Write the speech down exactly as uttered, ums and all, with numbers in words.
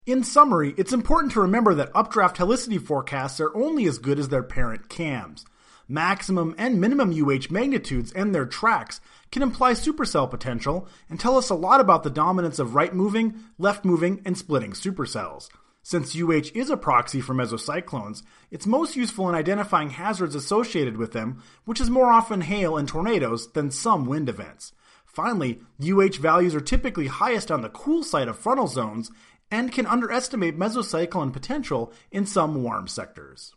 In summary, it's important to remember that updraft helicity forecasts are only as good as their parent cams. Maximum and minimum U H magnitudes and their tracks can imply supercell potential and tell us a lot about the dominance of right-moving, left-moving, and splitting supercells. Since U H is a proxy for mesocyclones, it's most useful in identifying hazards associated with them, which is more often hail and tornadoes than some wind events. Finally, U H values are typically highest on the cool side of frontal zones and can underestimate mesocyclone potential in some warm sectors.